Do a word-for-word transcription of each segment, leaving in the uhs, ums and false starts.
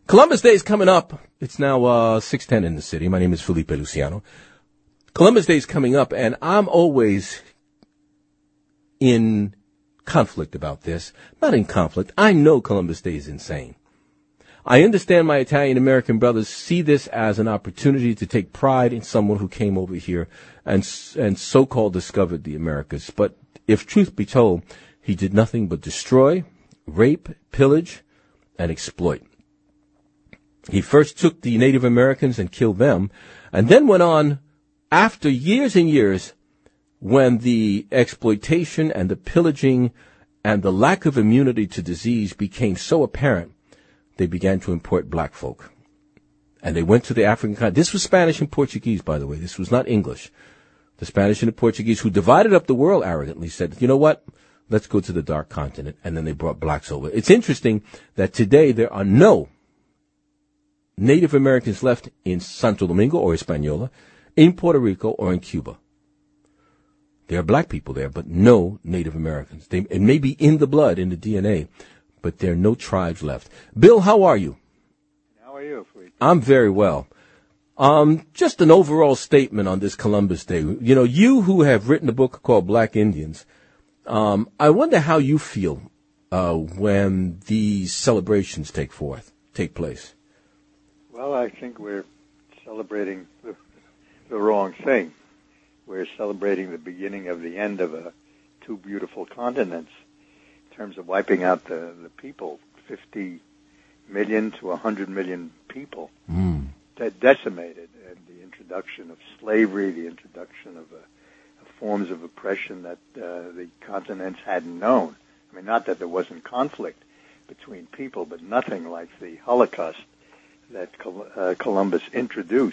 Columbus Day is coming up. It's now uh, six ten in the city. My name is Felipe Luciano. Columbus Day is coming up, and I'm always in conflict about this. Not in conflict. I know Columbus Day is insane. I understand my Italian-American brothers see this as an opportunity to take pride in someone who came over here and and so-called discovered the Americas. But if truth be told, he did nothing but destroy, rape, pillage, and exploit. He first took the Native Americans and killed them, and then went on, after years and years, when the exploitation and the pillaging and the lack of immunity to disease became so apparent, they began to import black folk. And they went to the African continent. This was Spanish and Portuguese, by the way. This was not English. The Spanish and the Portuguese, who divided up the world arrogantly, said, you know what? Let's go to the dark continent. And then they brought blacks over. It's interesting that today there are no Native Americans left in Santo Domingo or Hispaniola, in Puerto Rico or in Cuba. There are black people there, but no Native Americans. They, it may be in the blood, in the D N A, but there are no tribes left. Bill, how are you? How are you, Fleet? I'm very well. Um, just an overall statement on this Columbus Day. You know, you who have written a book called Black Indians, um, I wonder how you feel uh, when these celebrations take forth, take place. Well, I think we're celebrating the, the wrong thing. We're celebrating the beginning of the end of a, two beautiful continents in terms of wiping out the, the people, fifty million to one hundred million people mm. de- decimated, and the introduction of slavery, the introduction of, uh, of forms of oppression that uh, the continents hadn't known. I mean, not that there wasn't conflict between people, but nothing like the Holocaust that Col- uh, Columbus introduced.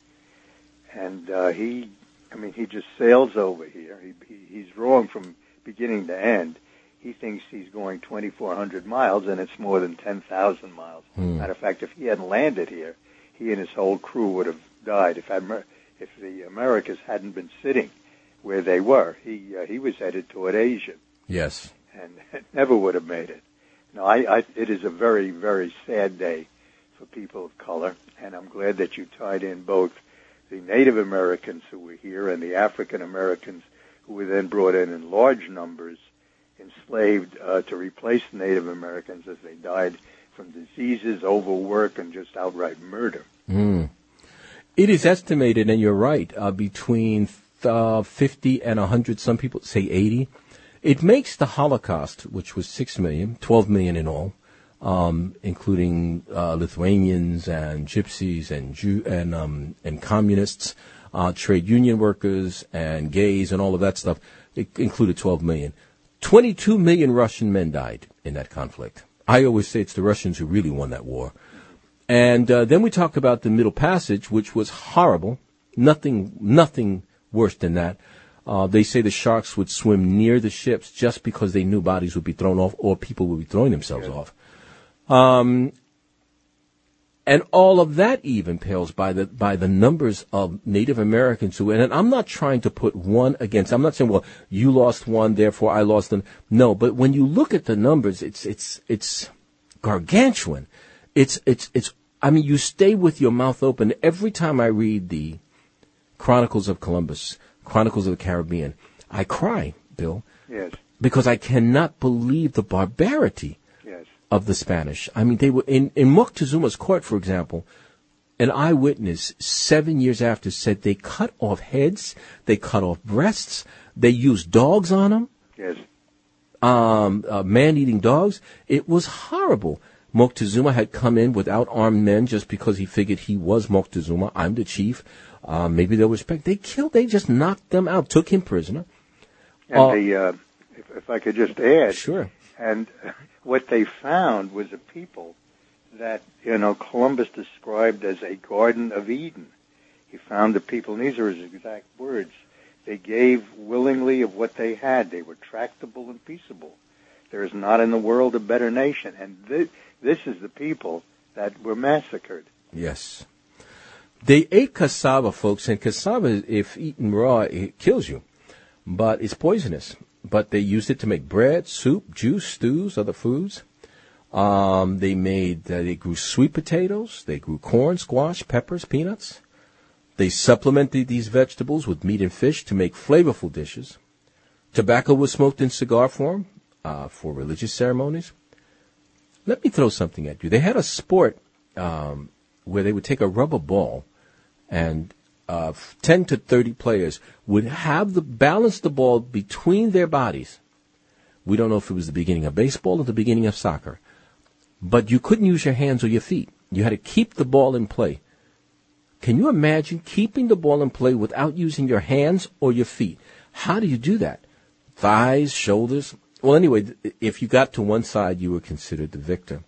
And uh, he, I mean, he just sails over here. He, he, he's wrong from beginning to end. He thinks he's going twenty-four hundred miles, and it's more than ten thousand miles. Hmm. Matter of fact, if he hadn't landed here, he and his whole crew would have died. If Amer- if the Americas hadn't been sitting where they were, he uh, he was headed toward Asia. Yes. And it never would have made it. No, I, I, it is a very, very sad day for people of color, and I'm glad that you tied in both the Native Americans who were here and the African Americans who were then brought in in large numbers, enslaved uh, to replace Native Americans as they died from diseases, overwork, and just outright murder. Mm. It is estimated, and you're right, uh, between uh, fifty and one hundred, some people say eighty. It makes the Holocaust, which was six million, twelve million in all, um, including uh, Lithuanians and Gypsies and Jew and um, and communists, uh, trade union workers and gays and all of that stuff. It included twelve million. twenty-two million Russian men died in that conflict. I always say it's the Russians who really won that war. And uh, then we talk about the Middle Passage, which was horrible. Nothing, nothing worse than that. Uh, they say the sharks would swim near the ships just because they knew bodies would be thrown off or people would be throwing themselves off. Um, and all of that even pales by the by the numbers of Native Americans who, and I'm not trying to put one against, I'm not saying, well, you lost one, therefore I lost them. No, but when you look at the numbers, it's it's it's gargantuan. It's it's it's. I mean, you stay with your mouth open every time I read the Chronicles of Columbus, Chronicles of the Caribbean. I cry, Bill. Yes. Because I cannot believe the barbarity yes. of the Spanish. I mean, they were in, in Moctezuma's court, for example, an eyewitness seven years after said they cut off heads, they cut off breasts, they used dogs on them. Yes. Um, uh, man-eating dogs. It was horrible. Moctezuma had come in without armed men just because he figured he was Moctezuma. I'm the chief. Uh, maybe they'll respect. They killed, they just knocked them out, took him prisoner. And uh, the, uh, if, if I could just add. Sure. And what they found was a people that, you know, Columbus described as a Garden of Eden. He found the people, and these are his exact words, they gave willingly of what they had. They were tractable and peaceable. There is not in the world a better nation. And this, this is the people that were massacred. Yes. They ate cassava, folks, and cassava, if eaten raw, it kills you. But it's poisonous. But they used it to make bread, soup, juice, stews, other foods. Um, they made, uh, they grew sweet potatoes, they grew corn, squash, peppers, peanuts. They supplemented these vegetables with meat and fish to make flavorful dishes. Tobacco was smoked in cigar form uh, for religious ceremonies. Let me throw something at you. They had a sport um, where they would take a rubber ball and uh, ten to thirty players would have the balance the ball between their bodies. We don't know if it was the beginning of baseball or the beginning of soccer. But you couldn't use your hands or your feet. You had to keep the ball in play. Can you imagine keeping the ball in play without using your hands or your feet? How do you do that? Thighs, shoulders. Well, anyway, if you got to one side, you were considered the victor.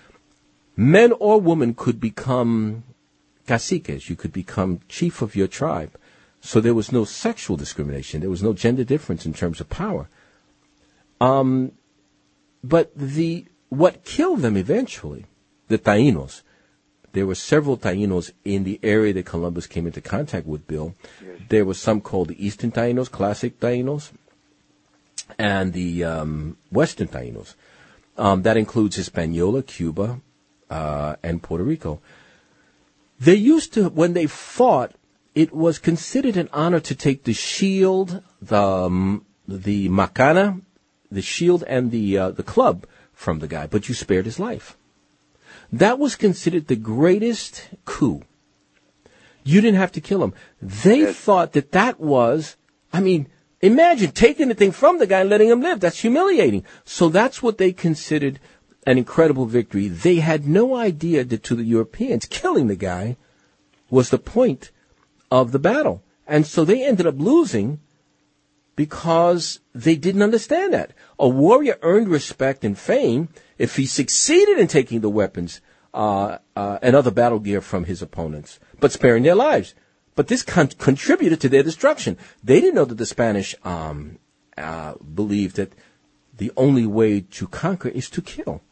Men or women could become caciques. You could become chief of your tribe. So there was no sexual discrimination. There was no gender difference in terms of power. Um, but the what killed them eventually, the Taínos, there were several Taínos in the area that Columbus came into contact with, Bill. Yes. There was some called the Eastern Taínos, classic Taínos, and the um, Western Taínos. Um, that includes Hispaniola, Cuba, uh, and Puerto Rico. They used to, when they fought, it was considered an honor to take the shield, the um, the macana, the shield, and the uh, the club from the guy, but you spared his life. That was considered the greatest coup. You didn't have to kill him. They yes. thought that that was, I mean, imagine taking the thing from the guy and letting him live. That's humiliating. So that's what they considered an incredible victory. They had no idea that to the Europeans, killing the guy was the point of the battle. And so they ended up losing because they didn't understand that. A warrior earned respect and fame if he succeeded in taking the weapons uh, uh, and other battle gear from his opponents, but sparing their lives. But this con- contributed to their destruction. They didn't know that the Spanish um, uh, believed that the only way to conquer is to kill.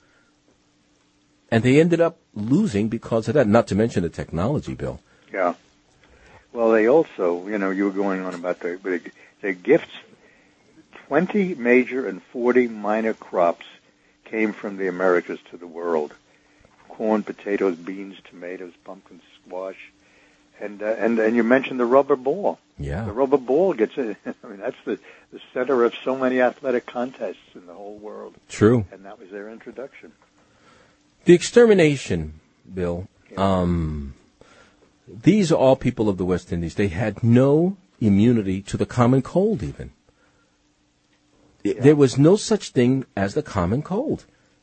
And they ended up losing because of that, not to mention the technology, Bill. Yeah. Well, they also, you know, you were going on about the, the, the gifts. twenty major and forty minor crops came from the Americas to the world. Corn, potatoes, beans, tomatoes, pumpkins, squash. And, uh, and, and you mentioned the rubber ball. Yeah. The rubber ball gets, a, I mean, that's the, the center of so many athletic contests in the whole world. True. And that was their introduction. The extermination, Bill, yeah. um, these are all people of the West Indies. They had no immunity to the common cold even. Yeah. There was no such thing as the common cold.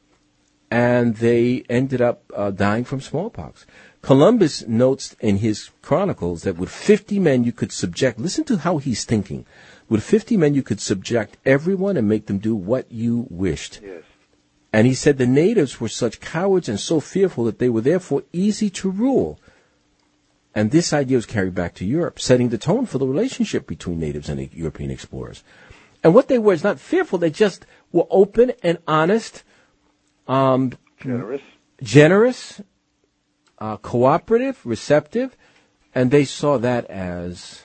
And they ended up uh, dying from smallpox. Columbus notes in his chronicles that with fifty men you could subject, listen to how he's thinking, with fifty men you could subject everyone and make them do what you wished. Yes. And he said the natives were such cowards and so fearful that they were therefore easy to rule. And this idea was carried back to Europe, setting the tone for the relationship between natives and European explorers. And what they were is not fearful, they just were open and honest, um, generous, generous, uh, cooperative, receptive, and they saw that as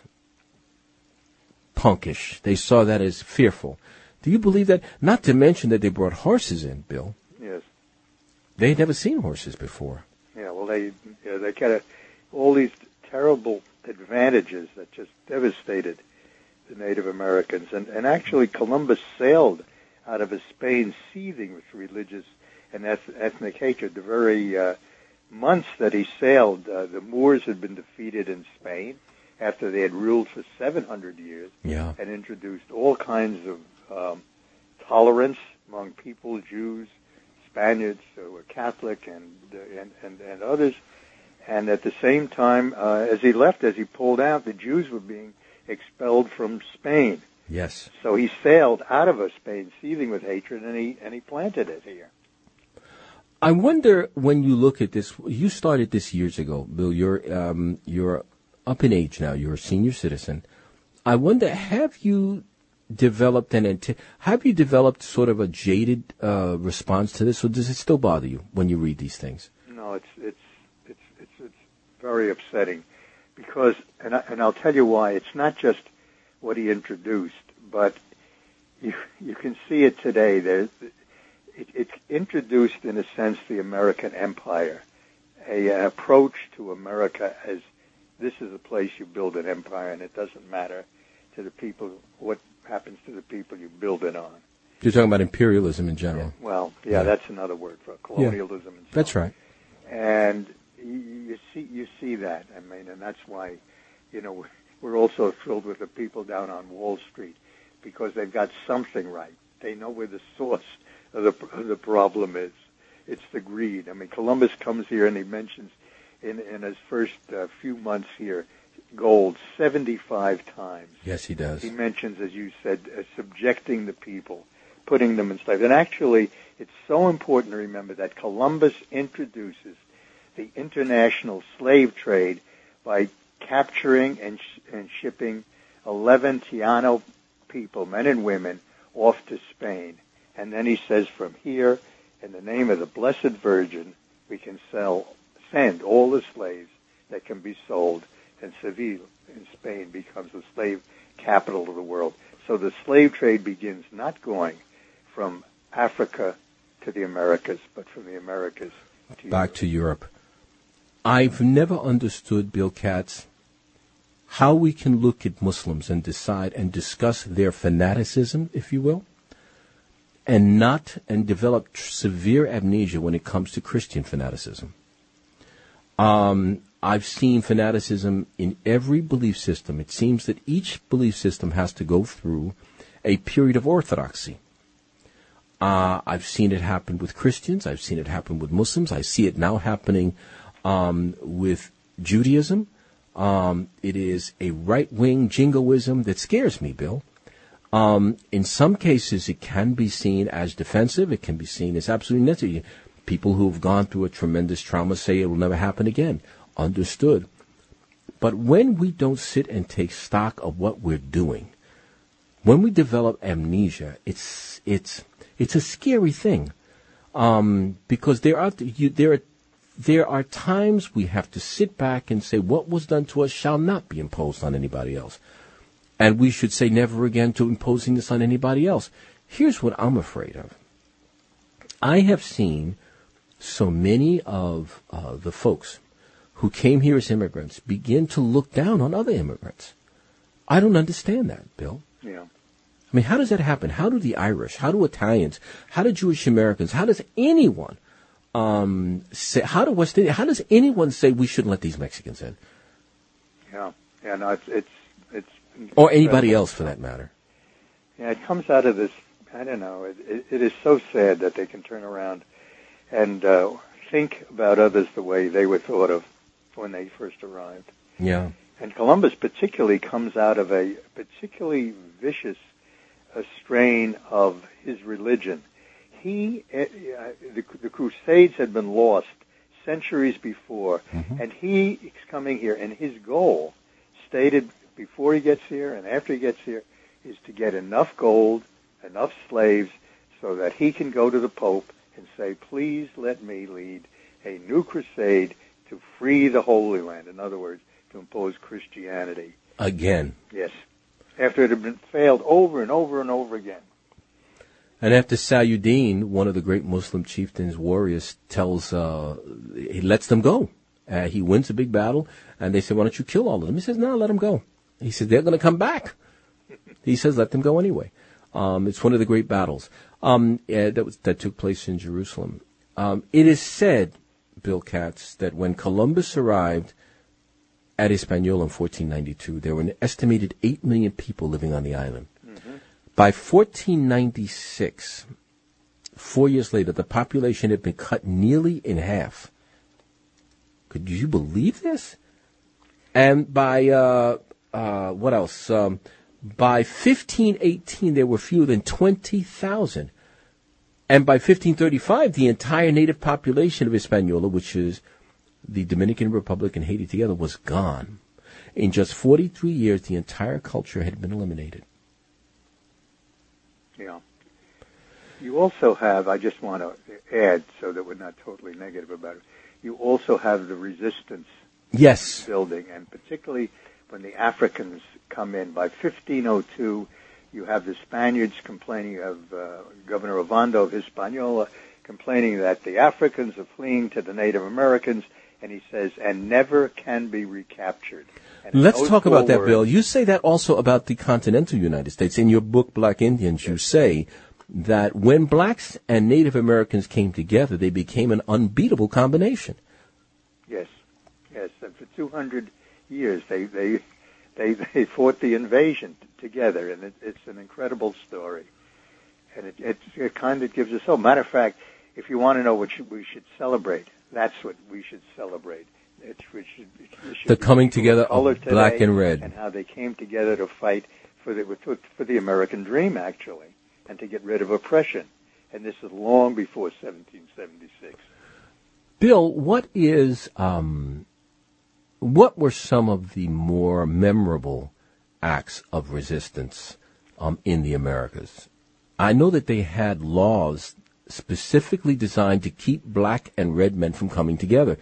punkish. They saw that as fearful. Do you believe that? Not to mention that they brought horses in, Bill. Yes. They had never seen horses before. Yeah, well, they yeah, they kind of all these terrible advantages that just devastated the Native Americans. And, and actually, Columbus sailed out of a Spain seething with religious and ethnic hatred. The very uh, months that he sailed, uh, the Moors had been defeated in Spain after they had ruled for seven hundred years yeah. and introduced all kinds of um, tolerance among people, Jews, Spaniards who were Catholic, and, uh, and, and, and others. And at the same time, uh, as he left, as he pulled out, the Jews were being expelled from Spain. Yes. So he sailed out of a Spain seething with hatred, and he and he planted it here. I wonder, when you look at this, you started this years ago, Bill. You're um, you're up in age now. You're a senior citizen. I wonder, have you developed an anti- have you developed sort of a jaded uh, response to this, or does it still bother you when you read these things? No, it's it's it's it's, it's very upsetting, because, and I, and I'll tell you why. It's not just what he introduced, but you you can see it today. There, it, it's introduced, in a sense, the American empire, a, an approach to America as this is a place you build an empire, and it doesn't matter to the people what happens to the people you build it on. You're talking about imperialism in general. Yeah, well, yeah, yeah, that's another word for it, colonialism. Yeah, and so that's on. right. And you, you see, you see that. I mean, and that's why, you know, we're also thrilled with the people down on Wall Street because they've got something right. They know where the source of the of the problem is. It's the greed. I mean, Columbus comes here and he mentions in in his first uh, few months here gold seventy-five times. Yes, he does. He mentions, as you said, uh, subjecting the people, putting them in slavery. And actually, it's so important to remember that Columbus introduces the international slave trade by capturing and, sh- and shipping eleven Taino people, men and women, off to Spain. And then he says, from here, in the name of the Blessed Virgin, we can sell, send all the slaves that can be sold, and Seville in Spain becomes the slave capital of the world. So the slave trade begins not going from Africa to the Americas, but from the Americas to back Europe. to Europe. I've never understood, Bill Katz, how we can look at Muslims and decide and discuss their fanaticism, if you will, and not and develop tr- severe amnesia when it comes to Christian fanaticism. Um, I've seen fanaticism in every belief system. It seems that each belief system has to go through a period of orthodoxy. Uh, I've seen it happen with Christians. I've seen it happen with Muslims. I see it now happening um, with Judaism. Um, it is a right-wing jingoism that scares me, Bill. Um, in some cases, it can be seen as defensive. It can be seen as absolutely necessary. People who have gone through a tremendous trauma say it will never happen again. Understood. But when we don't sit and take stock of what we're doing, when we develop amnesia, it's it's it's a scary thing, um, because there are you, there are there are times we have to sit back and say what was done to us shall not be imposed on anybody else, and we should say never again to imposing this on anybody else. Here's what I'm afraid of. I have seen so many of uh, the folks who came here as immigrants begin to look down on other immigrants. I don't understand that, Bill. Yeah. I mean, how does that happen? How do the Irish, how do Italians, how do Jewish Americans, how does anyone um, say, how do West Indian, how does anyone say we shouldn't let these Mexicans in? Yeah. Yeah, no, it's, it's, it's or anybody else for that matter. Yeah, it comes out of this, I don't know, it, it, it is so sad that they can turn around and uh, think about others the way they were thought of when they first arrived. Yeah. And Columbus particularly comes out of a particularly vicious a strain of his religion. He, uh, the, the Crusades had been lost centuries before, mm-hmm. and he is coming here, and his goal, stated before he gets here and after he gets here, is to get enough gold, enough slaves, so that he can go to the Pope and say, please let me lead a new crusade to free the Holy Land. In other words, to impose Christianity. Again. Yes. After it had been failed over and over and over again. And after Saladin, one of the great Muslim chieftains, warriors, tells, uh, he lets them go. Uh, he wins a big battle, and they say, why don't you kill all of them? He says, no, let them go. He says, they're going to come back. He says, let them go anyway. Um, it's one of the great battles um, uh, that, was, that took place in Jerusalem. Um, it is said, Bill Katz, that when Columbus arrived at Hispaniola in fourteen ninety-two, there were an estimated eight million people living on the island. Mm-hmm. By fourteen ninety-six, four years later, the population had been cut nearly in half. Could you believe this? And by, uh, uh, what else? Um, by fifteen eighteen, there were fewer than twenty thousand. And by fifteen thirty-five, the entire native population of Hispaniola, which is the Dominican Republic and Haiti together, was gone. In just forty-three years, the entire culture had been eliminated. Yeah. You also have, I just want to add so that we're not totally negative about it, you also have the resistance yes. building, and particularly when the Africans come in. By fifteen oh two, You have the Spaniards complaining of uh, Governor Ovando of Hispaniola complaining that the Africans are fleeing to the Native Americans, and he says, and never can be recaptured. And let's talk about that, words, Bill. You say that also about the continental United States. In your book, Black Indians, you say that when blacks and Native Americans came together, they became an unbeatable combination. Yes, yes. And for two hundred years, they they they, they fought the invasion t- together, and it, it's an incredible story. And it, it, it kind of gives us hope. Matter of fact, if you want to know what should, we should celebrate, that's what we should celebrate. It, we should, it should the coming together of black and red, and how they came together to fight for the for the American dream, actually, and to get rid of oppression. And this is long before seventeen seventy-six. Bill, what is um, what were some of the more memorable acts of resistance um, in the Americas? I know that they had laws specifically designed to keep black and red men from coming together,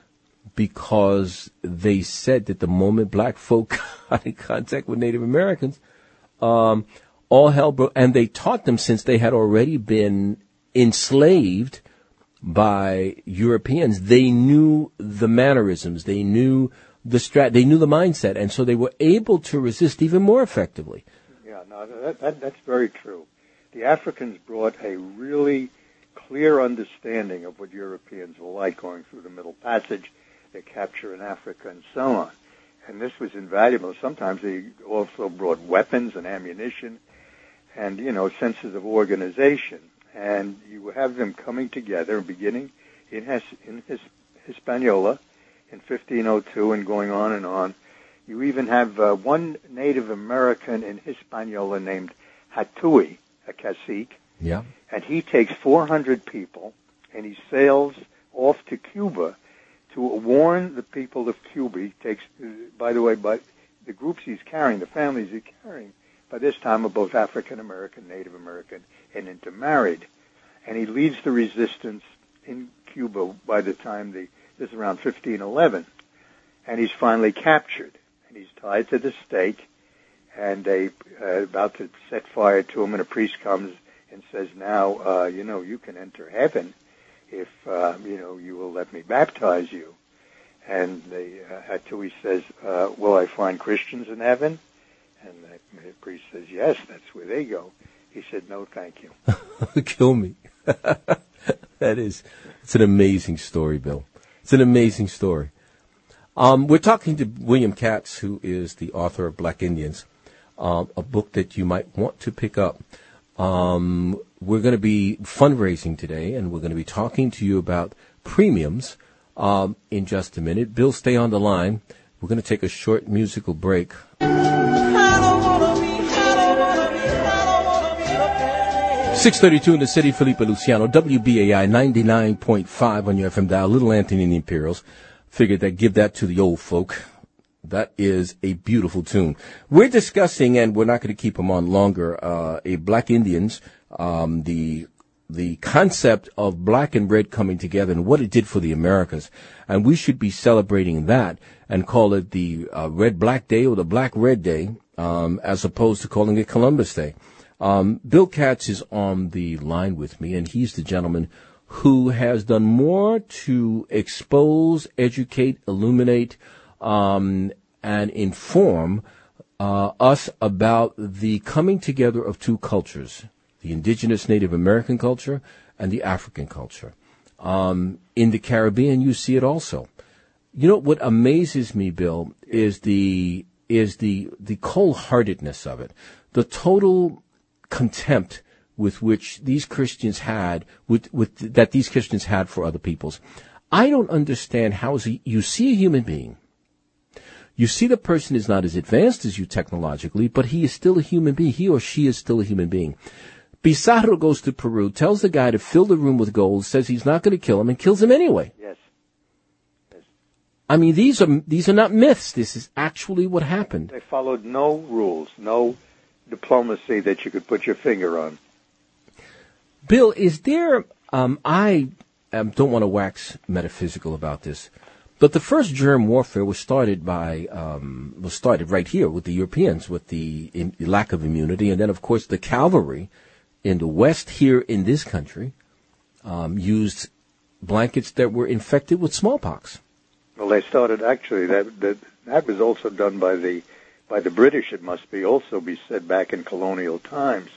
because they said that the moment black folk got in contact with Native Americans, um, all hell broke. And they taught them, since they had already been enslaved by Europeans, they knew the mannerisms, they knew the strat, they knew the mindset, and so they were able to resist even more effectively. Yeah, no, that, that, that's very true. The Africans brought a really clear understanding of what Europeans were like going through the Middle Passage, their capture in Africa, and so on. And this was invaluable. Sometimes they also brought weapons and ammunition and, you know, senses of organization. And you have them coming together, beginning in, His, in His, Hispaniola in fifteen oh two and going on and on. You even have uh, one Native American in Hispaniola named Hatui, a cacique. Yeah. And he takes four hundred people, and he sails off to Cuba to warn the people of Cuba. He takes, uh, by the way, by the groups he's carrying, the families he's carrying, by this time are both African American, Native American, and intermarried. And he leads the resistance in Cuba by the time the, this is around fifteen eleven. And he's finally captured. And he's tied to the stake, and they uh, about to set fire to him, and a priest comes and says, now, uh, you know, you can enter heaven if, uh, you know, you will let me baptize you. And the uh, Hatui says, uh, will I find Christians in heaven? And the, the priest says, yes, that's where they go. He said, no, thank you. Kill me. That is, it's an amazing story, Bill. It's an amazing story. Um, we're talking to William Katz, who is the author of Black Indians, um, a book that you might want to pick up. Um, we're going to be fundraising today, and we're going to be talking to you about premiums um, in just a minute. Bill, stay on the line. We're going to take a short musical break. six thirty-two in the city, Felipe Luciano, W B A I ninety-nine point five on your F M dial. Little Anthony and the Imperials. Figured that give that to the old folk. That is a beautiful tune. We're discussing, and we're not going to keep them on longer, uh, a Black Indians, um, the the concept of black and red coming together and what it did for the Americas. And we should be celebrating that and call it the uh, Red Black Day or the Black Red Day, um, as opposed to calling it Columbus Day. Um, Bill Katz is on the line with me, and he's the gentleman who has done more to expose, educate, illuminate, um, and inform uh, us about the coming together of two cultures, the indigenous Native American culture and the African culture. Um, in the Caribbean, you see it also. You know, what amazes me, Bill, is the is the the cold-heartedness of it, the total contempt with which these Christians had, with, with that these Christians had for other peoples. I don't understand how is he, you see a human being, you see the person is not as advanced as you technologically, but he is still a human being. He or she is still a human being. Pizarro goes to Peru, tells the guy to fill the room with gold, says he's not going to kill him, and kills him anyway. Yes. Yes. I mean, these are these are not myths. This is actually what happened. They followed no rules, no diplomacy that you could put your finger on. Bill, is there, um, I um, don't want to wax metaphysical about this, But the first germ warfare was started by um, was started right here with the Europeans, with the in, lack of immunity, and then of course the cavalry in the West here in this country um, used blankets that were infected with smallpox. Well, they started actually that that that was also done by the by the British. It must be also be said back in colonial times.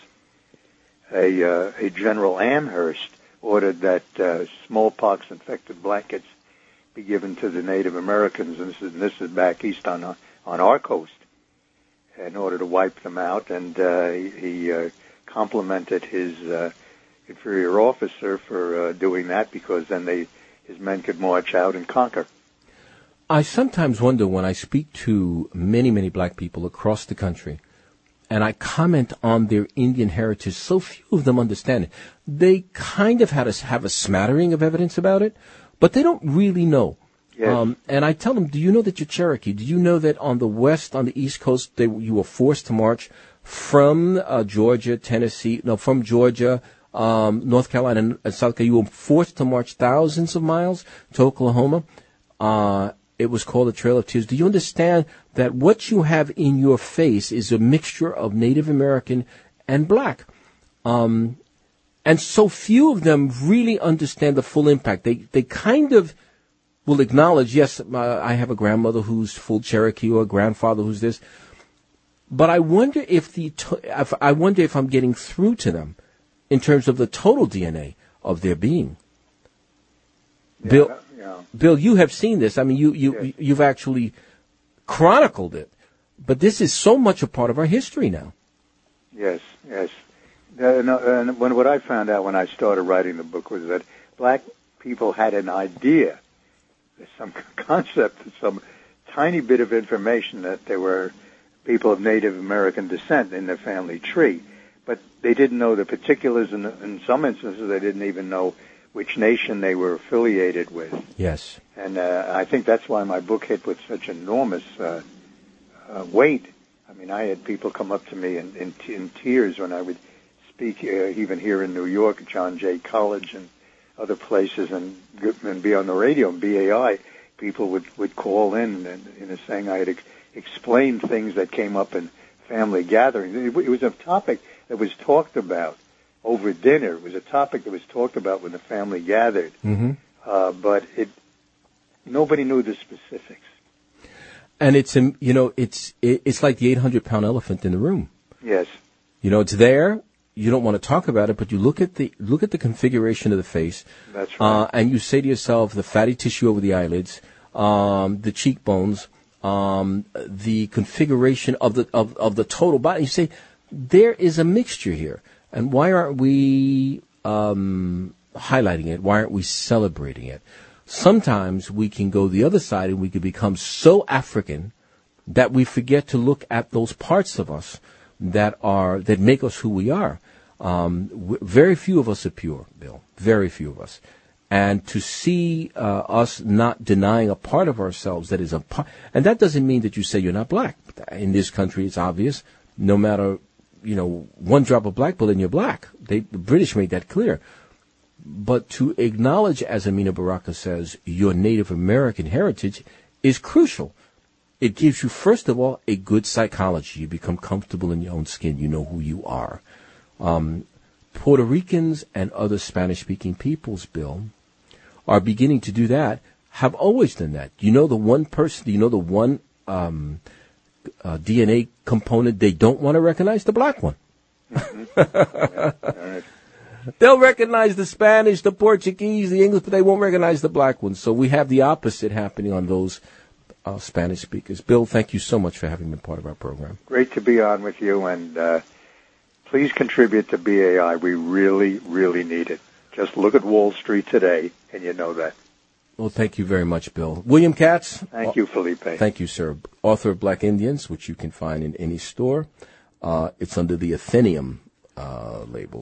A uh, a General Amherst ordered that uh, smallpox infected blankets be given to the Native Americans, and this is, this is back east on uh, on our coast, in order to wipe them out. And uh, he, he uh, complimented his uh, inferior officer for uh, doing that, because then they his men could march out and conquer. I sometimes wonder when I speak to many, many black people across the country, and I comment on their Indian heritage, so few of them understand it. They kind of had a, have a smattering of evidence about it, but they don't really know. Yes. Um, and I tell them, do you know that you're Cherokee? Do you know that on the west, on the East Coast, they, you were forced to march from uh, Georgia, Tennessee, no, from Georgia, um, North Carolina, and South Carolina. You were forced to march thousands of miles to Oklahoma. Uh, it was called the Trail of Tears. Do you understand that what you have in your face is a mixture of Native American and black? Um, and so few of them really understand the full impact. They, they kind of will acknowledge, yes, uh, I have a grandmother who's full Cherokee or a grandfather who's this. But I wonder if the, to- if, I wonder if I'm getting through to them in terms of the total D N A of their being. Yeah, Bill, yeah. Bill, you have seen this. I mean, you, you, Yes. you've actually chronicled it. But this is so much a part of our history now. Yes, yes. Uh, no, and when, what I found out when I started writing the book was that black people had an idea, some concept, some tiny bit of information that they were people of Native American descent in their family tree, but they didn't know the particulars. In, in some instances, they didn't even know which nation they were affiliated with. Yes. And uh, I think that's why my book hit with such enormous uh, uh, weight. I mean, I had people come up to me in, in, in tears when I would speak, uh, even here in New York at John Jay College and other places, and, and be on the radio and B A I. People would, would call in and, and saying I had ex- explained things that came up in family gatherings. It, it was a topic that was talked about over dinner. It was a topic that was talked about when the family gathered, Mm-hmm. uh, but it nobody knew the specifics. And it's, um, you know, it's it, it's like the eight hundred pound elephant in the room. Yes. You know, it's there. You don't want to talk about it, but you look at the look at the configuration of the face, That's right. uh, and you say to yourself, the fatty tissue over the eyelids, um, the cheekbones, um, the configuration of the of, of the total body. You say there is a mixture here, and why aren't we um, highlighting it? Why aren't we celebrating it? Sometimes we can go the other side, and we can become so African that we forget to look at those parts of us that are that make us who we are. Um, w- very few of us are pure, Bill. Very few of us. And to see uh, us not denying a part of ourselves that is a part, and that doesn't mean that you say you're not black. In this country, it's obvious. No matter, you know, one drop of black blood and you're black. They, the British made that clear. But to acknowledge, as Amina Baraka says, your Native American heritage is crucial. It gives you, first of all, a good psychology. You become comfortable in your own skin. You know who you are. Um, Puerto Ricans and other Spanish-speaking peoples, Bill, are beginning to do that, have always done that. You know the one person, do you know the one um, uh, D N A component they don't want to recognize? The black one. Mm-hmm. They'll recognize the Spanish, the Portuguese, the English, but they won't recognize the black ones. So we have the opposite happening on those uh, Spanish speakers. Bill, thank you so much for having been part of our program. Great to be on with you, and uh, please contribute to B A I. We really, really need it. Just look at Wall Street today, and you know that. Well, thank you very much, Bill. William Katz. Thank you, Felipe. Thank you, sir. Author of Black Indians, which you can find in any store. Uh, it's under the Athenium uh, label.